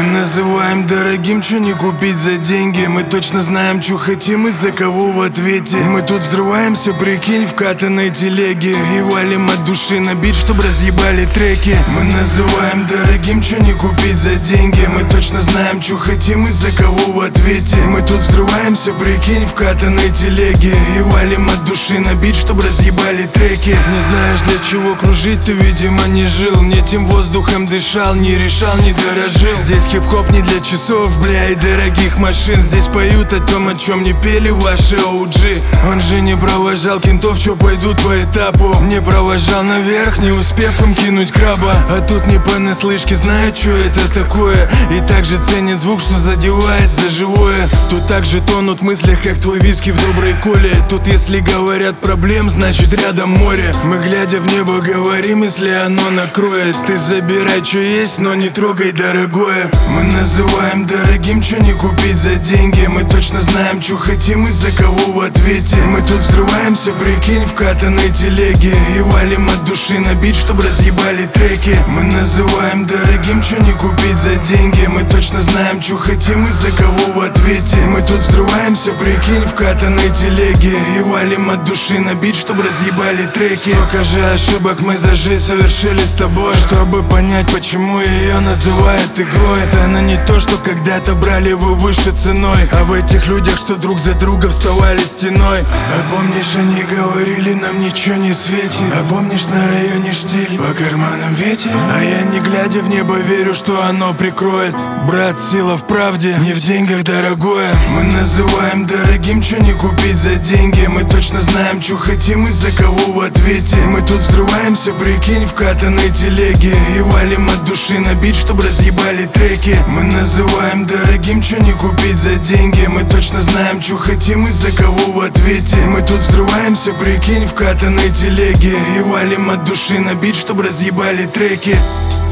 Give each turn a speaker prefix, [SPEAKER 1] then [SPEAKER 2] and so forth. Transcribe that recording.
[SPEAKER 1] называем дорогим, чё не купить за деньги. Мы точно знаем, чё хотим и за кого в ответе. Мы тут взрываемся, прикинь, в катанной телеге и валим от души на бит, чтоб разъебали треки. Мы называем дорогим, чё не купить за деньги. Мы точно знаем, чё хотим и за кого в ответе. Мы тут взрываемся, прикинь, в катанной телеге и валим от души на бит, чтоб разъебали треки. Не знаешь, для чего кружить, ты, видимо, не жил, не тем воздухом дышал, не решал, не дорожил. Здесь хип-хоп не для часов, бля, и дорогих машин. Здесь поют о том, о чем не пели ваши OG. Он же не провожал кентов, чё пойдут по этапу. Не провожал наверх, не успев им кинуть краба. А тут не понаслышке знают, чё это такое. И также ценят звук, что задевает за живое. Тут также тонут в мыслях, как твой виски в доброй коле. Тут если говорят проблем, значит рядом море. Мы глядя в небо говорим, если оно накроет. Ты забирай, чё есть, но не трогай дорогое. Мы называем дорогим, чё не купить за деньги. Мы точно знаем, чё хотим и за кого в ответе. Мы тут взрываемся, прикинь, в катанной телеге и валим от души на бит, чтоб разъебали треки. Мы называем дорогим, чё не купить за деньги. Мы точно знаем, чё хотим и за кого в ответе. Мы тут взрываемся, прикинь, в катанной телеге и валим от души на бит, чтоб разъебали треки. Сколько же ошибок мы за жизнь совершили с тобой, чтобы понять, почему ее называют игрой. Цена не то, что когда-то брали вы выше ценой, а в этих людях, что друг за друга вставали стеной. А помнишь, они говорили, нам ничего не светит. А помнишь, на районе штиль, по карманам ветер. А я, не глядя в небо, верю, что оно прикроет. Брат, сила в правде, не в деньгах, дорогое. Мы называем дорогим, чё не купить за деньги. Мы точно знаем, чё хотим и за кого в ответе. Мы тут взрываемся, прикинь, в катанной телеге и валим от души на бит, чтоб разъебали треки. Мы называем дорогим, чё не купить за деньги. Мы точно знаем, чё хотим и за кого в ответе. Мы тут взрываемся, прикинь, в катанной телеге и валим от души на бит, чтоб разъебали треки.